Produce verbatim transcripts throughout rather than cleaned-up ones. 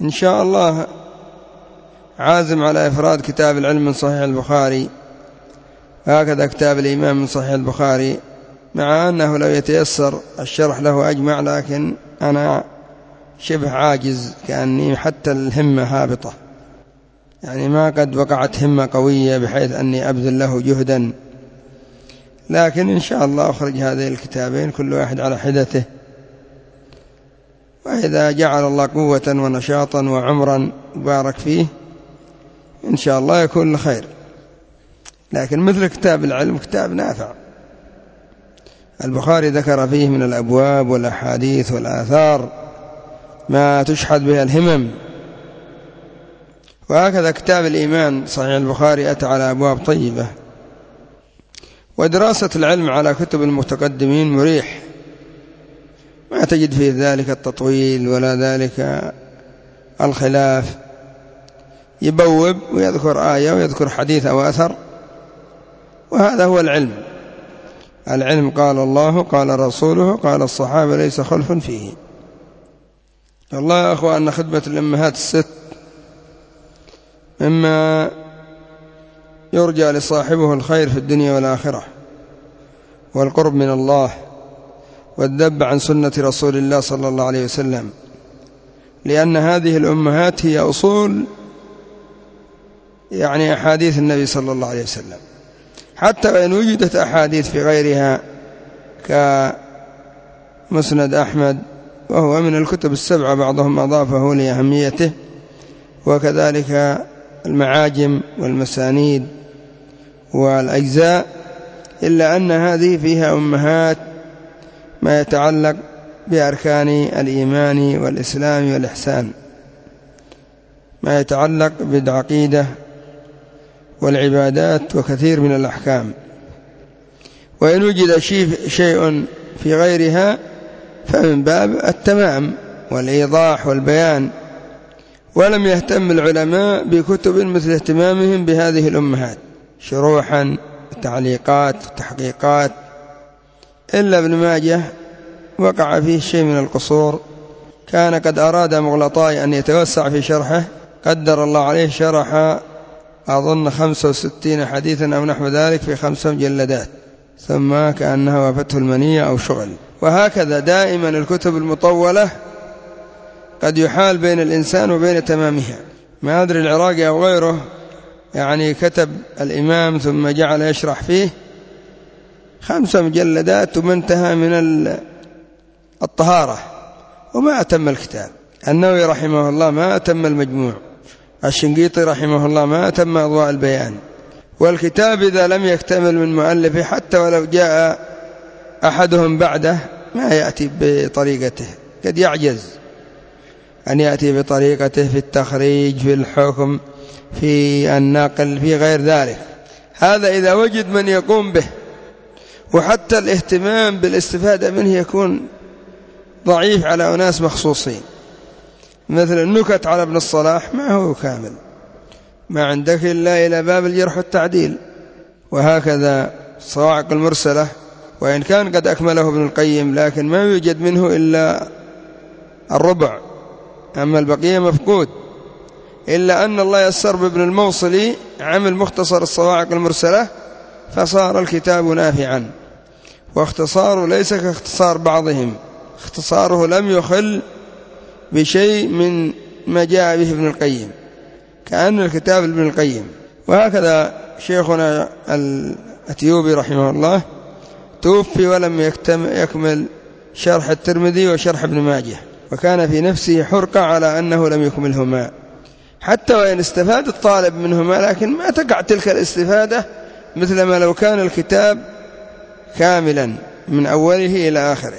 إن شاء الله عازم على إفراد كتاب العلم من صحيح البخاري، هكذا كتاب الإيمان من صحيح البخاري، مع أنه لو يتيسر الشرح له أجمع، لكن أنا شبه عاجز، كأني حتى الهمة هابطة، يعني ما قد وقعت همة قوية بحيث أني أبذل له جهدا، لكن إن شاء الله أخرج هذه الكتابين كل واحد على حدته، وإذا جعل الله قوة ونشاطا وعمرا بارك فيه إن شاء الله يكون لخير. لكن مثل كتاب العلم كتاب نافع، البخاري ذكر فيه من الأبواب والأحاديث والآثار ما تشحذ بها الهمم، وهكذا كتاب الإيمان صحيح البخاري أتى على أبواب طيبة. ودراسة العلم على كتب المتقدمين مريح، ما تجد فيه ذلك التطويل ولا ذلك الخلاف، يبوب ويذكر آية ويذكر حديث أو أثر، وهذا هو العلم. العلم قال الله قال رسوله قال الصحابة ليس خلف فيه. والله يا أخوة أن خدمة الأمهات الست مما يرجى لصاحبه الخير في الدنيا والآخرة، والقرب من الله، والذب عن سنة رسول الله صلى الله عليه وسلم، لأن هذه الأمهات هي أصول يعني أحاديث النبي صلى الله عليه وسلم، حتى وإن وجدت أحاديث في غيرها كمسند أحمد، وهو من الكتب السبعة بعضهم أضافه لأهميته، وكذلك المعاجم والمسانيد والأجزاء، إلا أن هذه فيها أمهات ما يتعلق بأركان الإيمان والإسلام والإحسان، ما يتعلق بالعقيدة والعبادات وكثير من الأحكام. وإن وجد شيء في غيرها فمن باب التمام والإيضاح والبيان، ولم يهتم العلماء بكتب مثل اهتمامهم بهذه الأمهات، شروحا تعليقات تحقيقات، إلا ابن ماجه وقع فيه شيء من القصور، كان قد أراد مغلطاي أن يتوسع في شرحه، قدر الله عليه شرح أظن خمسة وستين حديثا أو نحو ذلك في خمسة مجلدات، ثم كأنها وافته المنية أو شغل. وهكذا دائما الكتب المطولة قد يحال بين الإنسان وبين تمامها. ما أدري العراقي أو غيره يعني كتب الإمام ثم جعل يشرح فيه خمسة مجلدات ثم انتهى من الطهارة وما أتم الكتاب. النووي رحمه الله ما أتم المجموع، الشنقيطي رحمه الله ما أتم أضواء البيان. والكتاب إذا لم يكتمل من مؤلفه حتى ولو جاء أحدهم بعده ما يأتي بطريقته، قد يعجز أن يأتي بطريقته في التخريج في الحكم في النقل في غير ذلك. هذا إذا وجد من يقوم به، وحتى الاهتمام بالاستفادة منه يكون ضعيف على أناس مخصوصين، مثل النكت على ابن الصلاح ما هو كامل، ما عندك إلا إلى باب الجرح والتعديل. وهكذا الصواعق المرسلة، وإن كان قد أكمله ابن القيم لكن ما يوجد منه إلا الربع، أما البقية مفقود، إلا أن الله يسر بابن الموصلي عمل مختصر الصواعق المرسلة فصار الكتاب نافعا. واختصاره ليس كاختصار بعضهم، اختصاره لم يخل بشيء من ما جاء به ابن القيم، كأن الكتاب ابن القيم. وهكذا شيخنا الأتيوبي رحمه الله توفي ولم يكمل شرح الترمذي وشرح ابن ماجه، وكان في نفسه حرقة على أنه لم يكملهما، حتى وإن استفاد الطالب منهما لكن ما تقع تلك الاستفادة مثل ما لو كان الكتاب كاملا من أوله إلى آخره.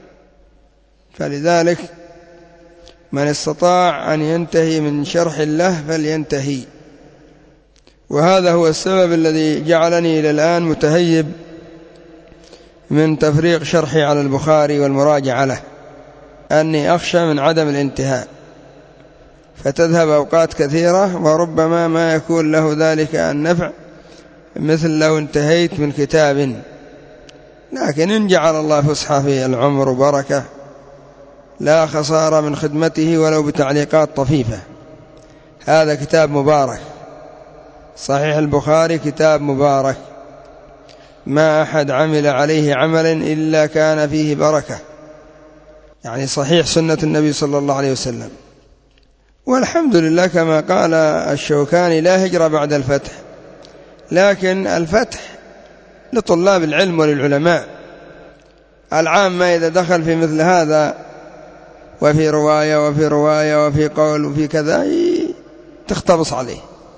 فلذلك من استطاع أن ينتهي من شرح الله فلينتهي، وهذا هو السبب الذي جعلني إلى الآن متهيب من تفريق شرحي على البخاري والمراجعة له، أني أخشى من عدم الانتهاء فتذهب أوقات كثيرة، وربما ما يكون له ذلك النفع مثل لو انتهيت من كتاب. لكن إن جعل الله فسحة في العمر وبركة لا خسارة من خدمته ولو بتعليقات طفيفة. هذا كتاب مبارك، صحيح البخاري كتاب مبارك، ما أحد عمل عليه عملا إلا كان فيه بركة، يعني صحيح سنة النبي صلى الله عليه وسلم. والحمد لله كما قال الشوكاني: لا هجرة بعد الفتح، لكن الفتح لطلاب العلم وللعلماء. العامة إذا دخل في مثل هذا وفي رواية وفي رواية وفي قول وفي كذا تختبص عليه،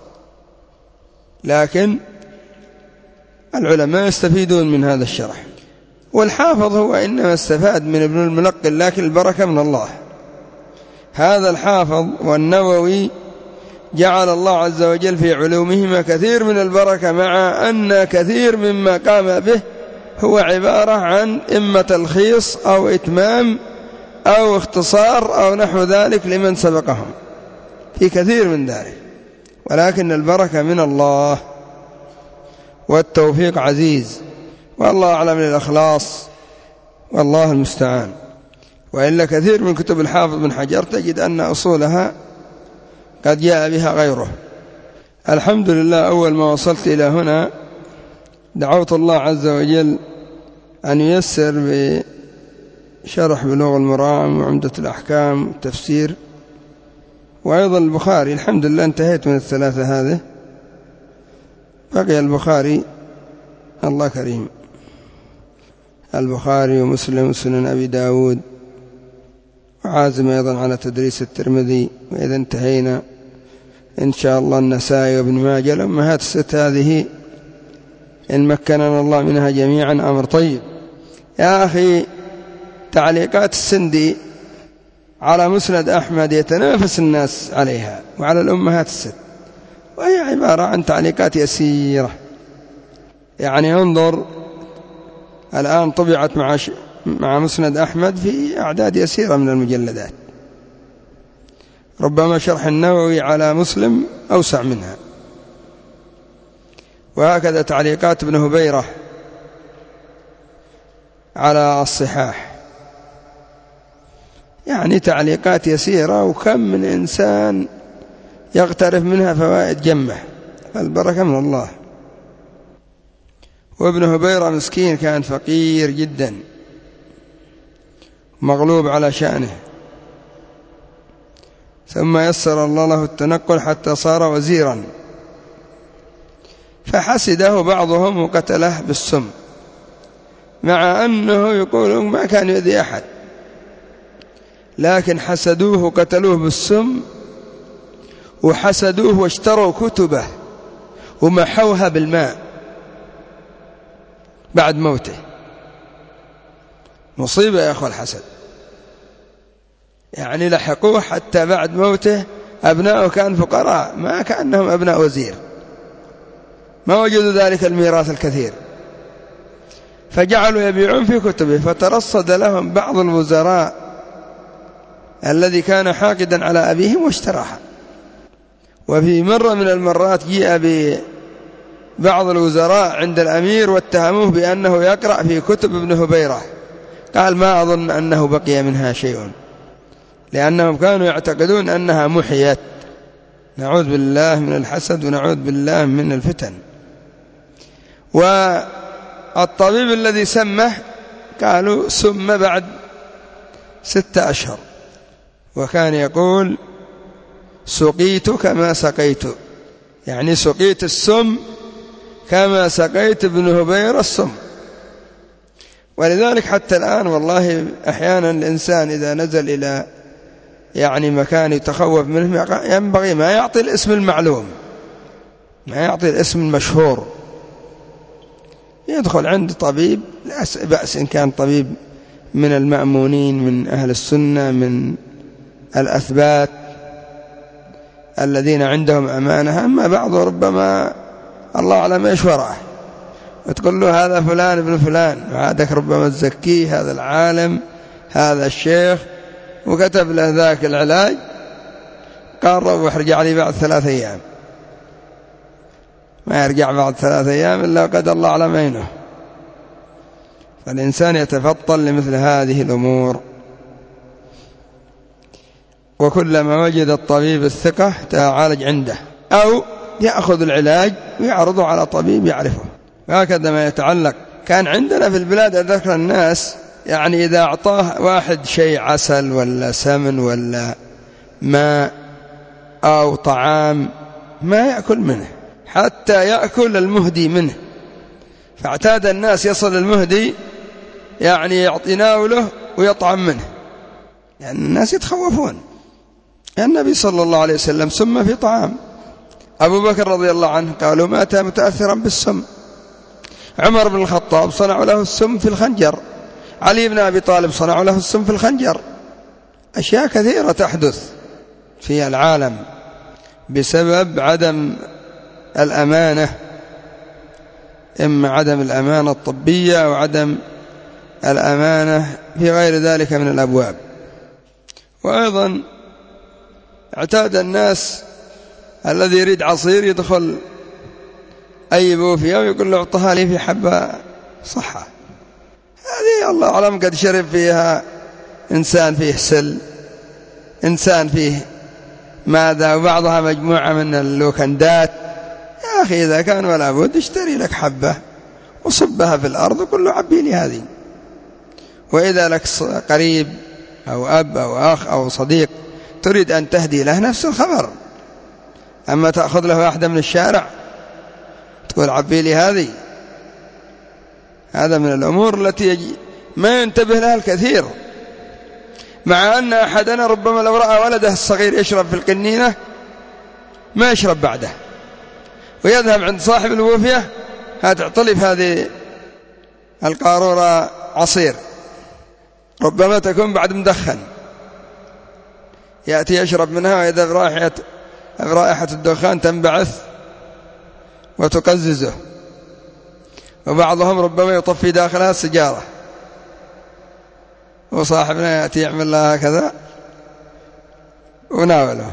لكن العلماء يستفيدون من هذا الشرح. والحافظ هو إنما استفاد من ابن الملقن، لكن البركة من الله. هذا الحافظ والنووي جعل الله عز وجل في علومهما كثير من البركة، مع أن كثير مما قام به هو عبارة عن إما تلخيص أو إتمام أو اختصار أو نحو ذلك لمن سبقهم، في كثير من ذلك، ولكن البركة من الله والتوفيق عزيز، والله أعلم للإخلاص، والله المستعان. وإلا كثير من كتب الحافظ بن حجر تجد أن أصولها قد جاء بها غيره. الحمد لله، أول ما وصلت إلى هنا دعوت الله عز وجل أن ييسر بشرح بلوغ المرام وعمدة الأحكام والتفسير، وأيضا البخاري. الحمد لله انتهيت من الثلاثة هذه، بقي البخاري، الله كريم، البخاري ومسلم وسنن أبي داود، وعازم أيضا على تدريس الترمذي. وإذا انتهينا إن شاء الله النسائي وابن ماجه. الأمهات الست هذه إن مكننا الله منها جميعا أمر طيب. يا أخي، تعليقات السندي على مسند أحمد يتنافس الناس عليها وعلى الأمهات الست، وهي عبارة عن تعليقات يسيرة. يعني انظر الآن طبعت مع مع مسند أحمد في أعداد يسيرة من المجلدات، ربما شرح النووي على مسلم أوسع منها. وهكذا تعليقات ابن هبيرة على الصحاح، يعني تعليقات يسيرة، وكم من إنسان يغترف منها فوائد جمة، فالبركة من الله. وابن هبيرة مسكين كان فقير جدا، مغلوب على شأنه، ثم يسر الله له التنقل حتى صار وزيرا، فحسده بعضهم وقتله بالسم، مع أنه يقول ما كان يؤذي أحد، لكن حسدوه وقتلوه بالسم، وحسدوه واشتروا كتبه ومحوها بالماء بعد موته. مصيبة يا أخوة الحسد، يعني لحقوه حتى بعد موته أبناؤه كان فقراء، ما كأنهم أبناء وزير، ما وجدوا ذلك الميراث الكثير، فجعلوا يبيعون في كتبه. فترصد لهم بعض الوزراء الذي كان حاقدا على أبيهم واشتراها. وفي مرة من المرات جاء ببعض الوزراء عند الأمير واتهموه بأنه يقرأ في كتب ابن هبيرة، قال ما أظن أنه بقي منها شيء، لأنهم كانوا يعتقدون أنها محيت. نعوذ بالله من الحسد ونعوذ بالله من الفتن. والطبيب الذي سمه قالوا سم بعد ستة أشهر، وكان يقول سقيت كما سقيت، يعني سقيت السم كما سقيت ابن هبير السم. ولذلك حتى الآن والله أحيانا الإنسان إذا نزل إلى يعني مكان يتخوف منه ينبغي ما يعطي الاسم المعلوم، ما يعطي الاسم المشهور، يدخل عند طبيب لا بأس إن كان طبيب من المأمونين من أهل السنة من الأثبات الذين عندهم أمانة. أما بعضه ربما الله أعلم إيش وراه، وتقول له هذا فلان ابن فلان، وعادك ربما تزكيه هذا العالم هذا الشيخ، وكتب له ذاك العلاج، قال روح ارجع لي بعد ثلاثة أيام، ما يرجع بعد ثلاثة أيام إلا قد الله على مينه. فالإنسان يتفطن لمثل هذه الأمور. وكلما وجد الطبيب الثقة تعالج عنده، أو يأخذ العلاج ويعرضه على طبيب يعرفه. هكذا ما يتعلق. كان عندنا في البلاد ذكر الناس يعني إذا أعطاه واحد شيء عسل ولا سمن ولا ماء أو طعام ما يأكل منه حتى يأكل المهدي منه، فاعتاد الناس يصل المهدي يعني يناوله ويطعم منه، يعني الناس يتخوفون. النبي صلى الله عليه وسلم سم في طعام، أبو بكر رضي الله عنه قالوا مات متأثرا بالسم، عمر بن الخطاب صنعوا له السم في الخنجر، علي بن أبي طالب صنعوا له السم في الخنجر. أشياء كثيرة تحدث في العالم بسبب عدم الأمانة، إما عدم الأمانة الطبية أو عدم الأمانة في غير ذلك من الأبواب. وأيضا اعتاد الناس الذي يريد عصير يدخل أي بوفية ويقول له اعطها لي في حبة صحة، هذه الله أعلم قد شرب فيها إنسان فيه سل، إنسان فيه ماذا، وبعضها مجموعة من اللوكندات. يا أخي إذا كان ولا بد اشتري لك حبة وصبها في الأرض وقل له عبي لي هذه. وإذا لك قريب أو أب أو أخ أو صديق تريد أن تهدي له نفس الخبر، أما تأخذ له واحدة من الشارع تقول عبي لي هذه، هذا من الأمور التي ما ينتبه لها الكثير. مع أن أحدنا ربما لو رأى ولده الصغير يشرب في القنينة ما يشرب بعده، ويذهب عند صاحب الوفية هتعطلي في هذه القارورة عصير، ربما تكون بعد مدخن، يأتي يشرب منها وإذا برائحة رائحة الدخان تنبعث وتقززه، وبعضهم ربما يطفي داخلها السجارة، وصاحبنا يأتي يعمل لها هكذا وناوله.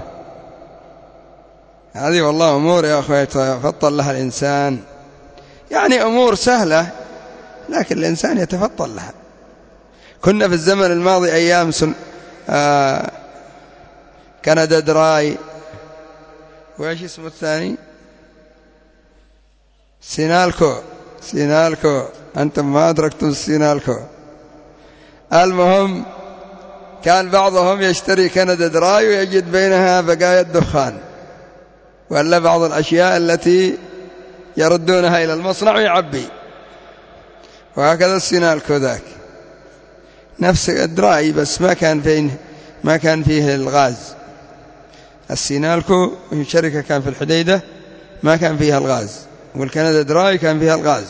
هذه والله أمور يا أخوة يتفطن لها الإنسان، يعني أمور سهلة لكن الإنسان يتفطن لها. كنا في الزمن الماضي أيام سن... آه... كندا دراي، وإيش اسمه الثاني، سينالكو سينالكو أنتم ما أدركتم سينالكو. المهم كان بعضهم يشتري كندا دراي ويجد بينها بقايا الدخان ولا بعض الأشياء التي يردونها إلى المصنع ويعبي، وهكذا السينالكو ذاك نفس الدراي بس ما كان فيه ما كان فيه الغاز. السينالكو شركة كان في الحديدة ما كان فيها الغاز، والكندا دراي كان فيها الغاز.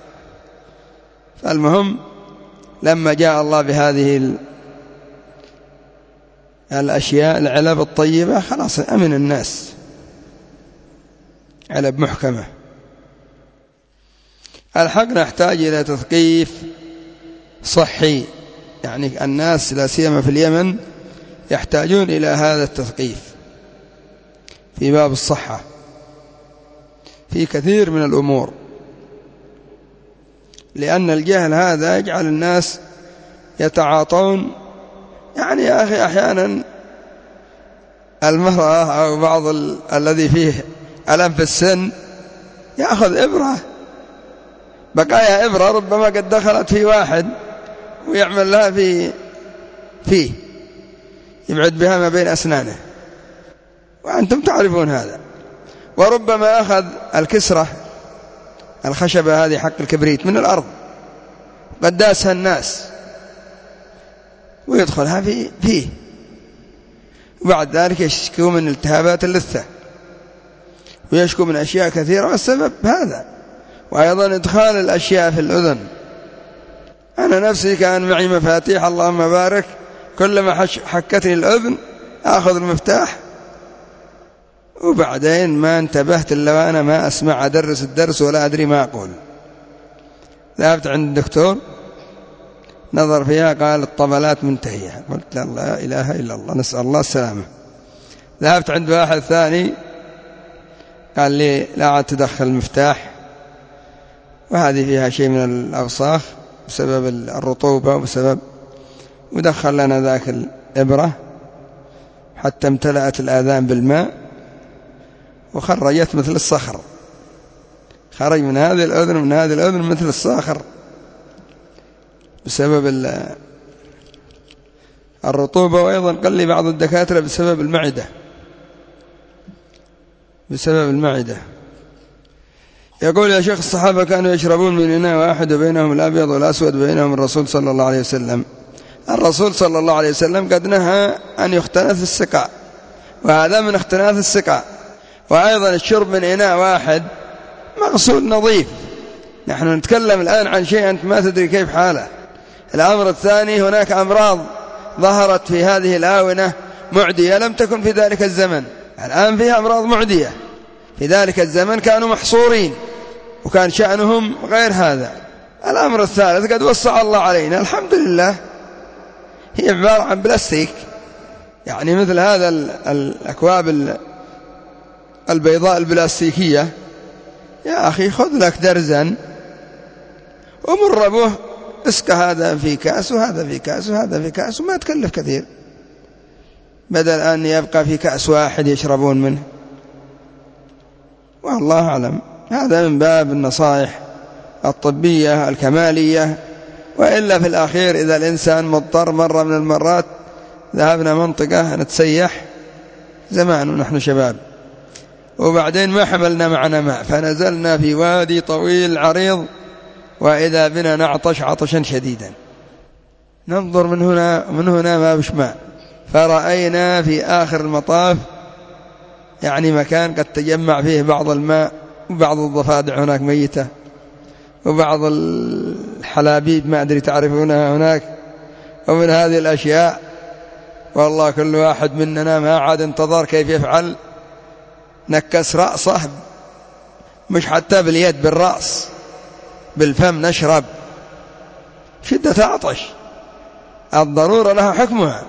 فالمهم لما جاء الله بهذه الأشياء العلب الطيبة خلاص أمن الناس، علب محكمة. الحق نحتاج إلى تثقيف صحي، يعني الناس لا سيما في اليمن يحتاجون إلى هذا التثقيف في باب الصحة في كثير من الأمور، لأن الجهل هذا يجعل الناس يتعاطون. يعني يا أخي أحيانا المرأة أو بعض ال... الذي فيه ألم في السن يأخذ إبرة، بقايا إبرة ربما قد دخلت في واحد ويعمل لها في فيه يبعد بها ما بين أسنانه، وأنتم تعرفون هذا. وربما أخذ الكسرة الخشبة هذه حق الكبريت من الأرض قد داسها الناس ويدخلها في فيه، وبعد ذلك يشكو من التهابات اللثة ويشكو من أشياء كثيرة والسبب هذا. وأيضا إدخال الأشياء في الأذن. أنا نفسي كان معي مفاتيح اللهم بارك، كلما حكتني الأذن أخذ المفتاح وبعدين ما انتبهت إلا وأنا ما أسمع أدرس الدرس ولا أدري ما أقول. ذهبت عند الدكتور نظر فيها قال الطبلات منتهية، قلت لا, لا إله إلا الله نسأل الله السلامة. ذهبت عند واحد ثاني قال لي لا عاد تدخل المفتاح وهذه فيها شيء من الأوساخ بسبب الرطوبة وبسبب، ودخل لنا ذاك الإبرة حتى امتلأت الآذان بالماء وخرجت مثل الصخر، خرج من هذه الأذن ومن هذه الأذن مثل الصخر بسبب الرطوبة. وأيضا قال لي بعض الدكاترة بسبب المعدة، بسبب المعدة. يقول يا شيخ الصحابة كانوا يشربون من إناء واحد وبينهم الأبيض والأسود بينهم الرسول صلى الله عليه وسلم. الرسول صلى الله عليه وسلم قد نهى أن يختنث السقاء، وهذا من اختناث السقاء. وأيضا الشرب من إناء واحد مغسول نظيف. نحن نتكلم الآن عن شيء أنت ما تدري كيف حاله. الأمر الثاني، هناك أمراض ظهرت في هذه الآونة معدية لم تكن في ذلك الزمن، الآن فيها أمراض معدية. في ذلك الزمن كانوا محصورين وكان شأنهم غير هذا. الأمر الثالث، قد وسع الله علينا الحمد لله، هي عبارة عن بلاستيك، يعني مثل هذا الأكواب البيضاء البلاستيكية. يا أخي خذ لك درزا ومر به، اسك هذا في كاس وهذا في كاس وهذا في كاس، وما تكلف كثير، بدل أن يبقى في كأس واحد يشربون منه. والله أعلم. هذا من باب النصائح الطبية الكمالية. وإلا في الأخير إذا الإنسان مضطر، مرة من المرات ذهبنا منطقة نتسيح زمان ونحن شباب، وبعدين ما حملنا معنا ماء، فنزلنا في وادي طويل عريض، وإذا بنا نعطش عطشا شديدا، ننظر من هنا من هنا ما بش ماء، فرأينا في آخر المطاف يعني مكان قد تجمع فيه بعض الماء وبعض الضفادع هناك ميتة وبعض الحلابيب ما أدري تعرفونها هناك، ومن هذه الأشياء. والله كل واحد مننا ما عاد انتظر كيف يفعل، نكس رأسه، مش حتى باليد، بالرأس، بالفم نشرب، شدة عطش. الضرورة لها حكمها.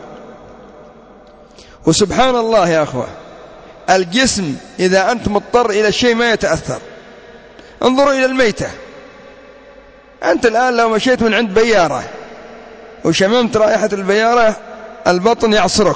وسبحان الله يا أخوة، الجسم إذا أنت مضطر إلى الشيء ما يتأثر. انظروا إلى الميتة، أنت الآن لو مشيت من عند بيارة وشممت رائحة البيارة البطن يعصرك،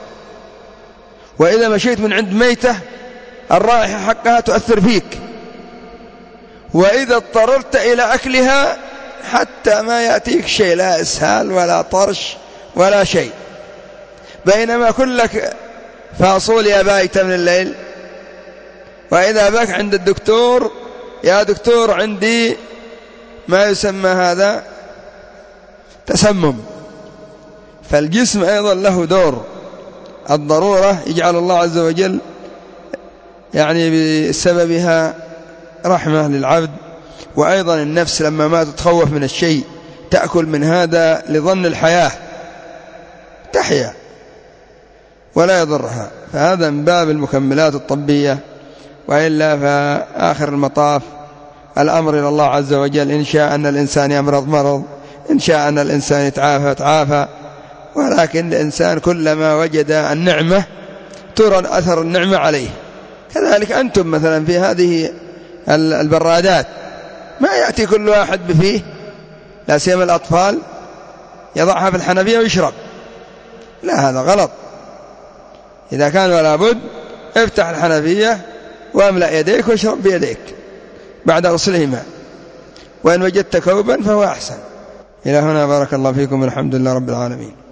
وإذا مشيت من عند ميتة الرائحة حقها تؤثر فيك، وإذا اضطررت إلى أكلها حتى ما يأتيك شيء، لا إسهال ولا طرش ولا شيء، بينما كلك فاصوليا بايتة من الليل، وإذا بك عند الدكتور، يا دكتور عندي ما يسمى هذا تسمم. فالجسم أيضا له دور. الضرورة يجعل الله عز وجل يعني بسببها رحمة للعبد. وأيضا النفس لما ما تتخوف من الشيء تأكل من هذا لظن الحياة، تحيا ولا يضرها. فهذا من باب المكملات الطبية. وإلا فآخر المطاف الأمر إلى الله عز وجل. إن شاء أن الإنسان يمرض مرض، إن شاء أن الإنسان يتعافى تعافى، ولكن الإنسان كلما وجد النعمة ترى أثر النعمة عليه. كذلك أنتم مثلا في هذه البرادات ما يأتي كل واحد بفيه، لا سيما الأطفال، يضعها في الحنفية ويشرب، لا هذا غلط. إذا كان ولا بد افتح الحنفية واملأ يديك واشرب بيديك بعد غسلهما، وإن وجدت كوبا فهو أحسن. إلى هنا بارك الله فيكم، الحمد لله رب العالمين.